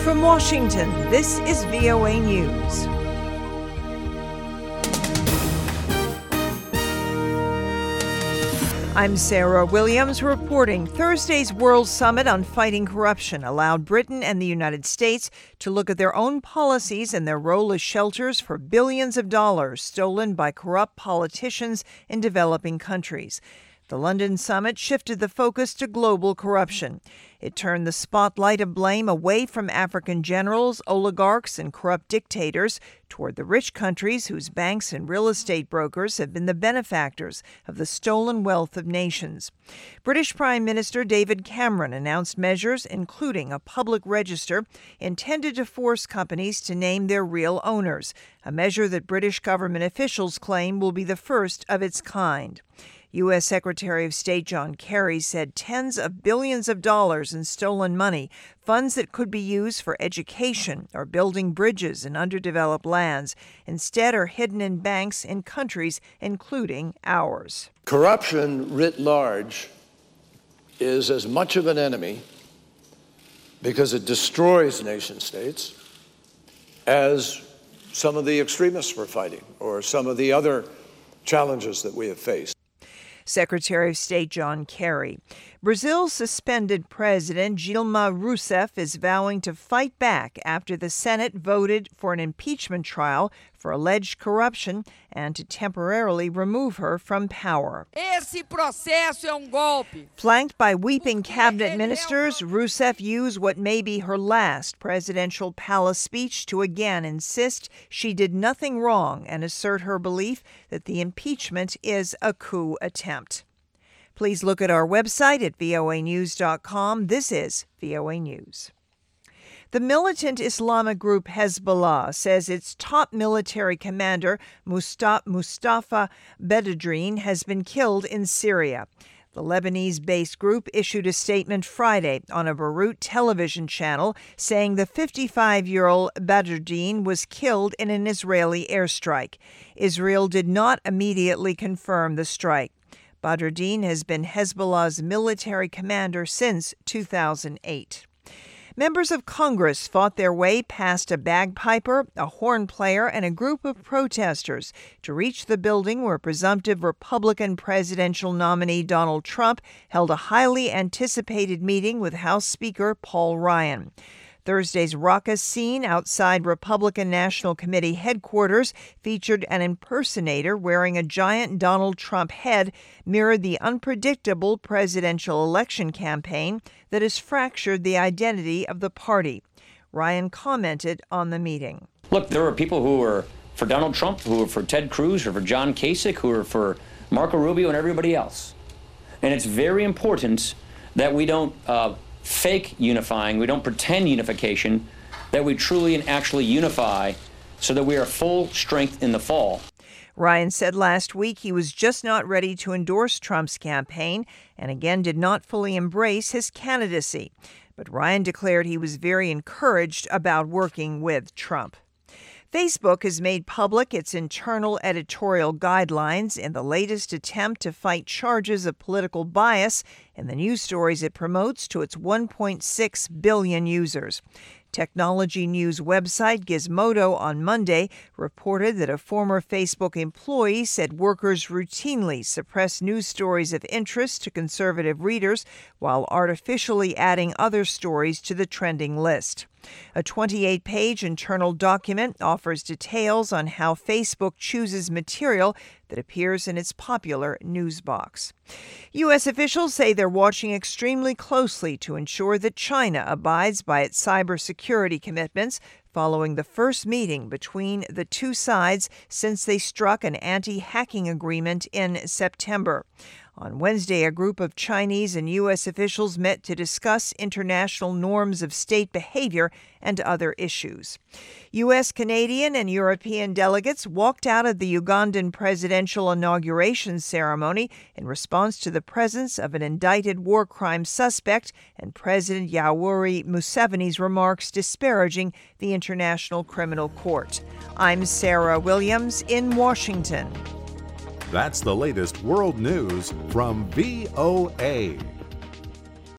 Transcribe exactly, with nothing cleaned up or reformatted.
From Washington, this is V O A News. I'm Sarah Williams reporting. Thursday's World Summit on Fighting Corruption allowed Britain and the United States to look at their own policies and their role as shelters for billions of dollars stolen by corrupt politicians in developing countries. The London summit shifted the focus to global corruption. It turned the spotlight of blame away from African generals, oligarchs, and corrupt dictators toward the rich countries whose banks and real estate brokers have been the benefactors of the stolen wealth of nations. British Prime Minister David Cameron announced measures, including a public register, intended to force companies to name their real owners, a measure that British government officials claim will be the first of its kind. U S. Secretary of State John Kerry said tens of billions of dollars in stolen money, funds that could be used for education or building bridges in underdeveloped lands, instead are hidden in banks in countries including ours. Corruption writ large is as much of an enemy because it destroys nation states as some of the extremists we're fighting or some of the other challenges that we have faced. Secretary of State John Kerry. Brazil's suspended president Dilma Rousseff is vowing to fight back after the Senate voted for an impeachment trial for alleged corruption and to temporarily remove her from power. Esse processo é um golpe. Flanked by weeping cabinet ministers, Rousseff used what may be her last presidential palace speech to again insist she did nothing wrong and assert her belief that the impeachment is a coup attempt. Please look at our website at V O A news dot com. This is V O A News. The militant Islamic group Hezbollah says its top military commander, Mustafa Bedreddine, has been killed in Syria. The Lebanese-based group issued a statement Friday on a Beirut television channel saying the fifty-five-year-old Bedreddine was killed in an Israeli airstrike. Israel did not immediately confirm the strike. Bedreddine has been Hezbollah's military commander since two thousand eight. Members of Congress fought their way past a bagpiper, a horn player, and a group of protesters to reach the building where presumptive Republican presidential nominee Donald Trump held a highly anticipated meeting with House Speaker Paul Ryan. Thursday's raucous scene outside Republican National Committee headquarters featured an impersonator wearing a giant Donald Trump head, mirrored the unpredictable presidential election campaign that has fractured the identity of the party. Ryan commented on the meeting. Look, there are people who are for Donald Trump, who are for Ted Cruz, or for John Kasich, who are for Marco Rubio and everybody else. And it's very important that we don't uh, fake unifying, we don't pretend unification, that we truly and actually unify so that we are full strength in the fall. Ryan said last week he was just not ready to endorse Trump's campaign and again did not fully embrace his candidacy. But Ryan declared he was very encouraged about working with Trump. Facebook has made public its internal editorial guidelines in the latest attempt to fight charges of political bias in the news stories it promotes to its one point six billion users. Technology news website Gizmodo on Monday reported that a former Facebook employee said workers routinely suppress news stories of interest to conservative readers while artificially adding other stories to the trending list. A twenty-eight page internal document offers details on how Facebook chooses material that appears in its popular news box. U S officials say they're watching extremely closely to ensure that China abides by its cybersecurity commitments following the first meeting between the two sides since they struck an anti-hacking agreement in September. On Wednesday, a group of Chinese and U S officials met to discuss international norms of state behavior and other issues. U S, Canadian, and European delegates walked out of the Ugandan presidential inauguration ceremony in response to the presence of an indicted war crime suspect and President Yoweri Museveni's remarks disparaging the International Criminal Court. I'm Sarah Williams in Washington. That's the latest world news from V O A.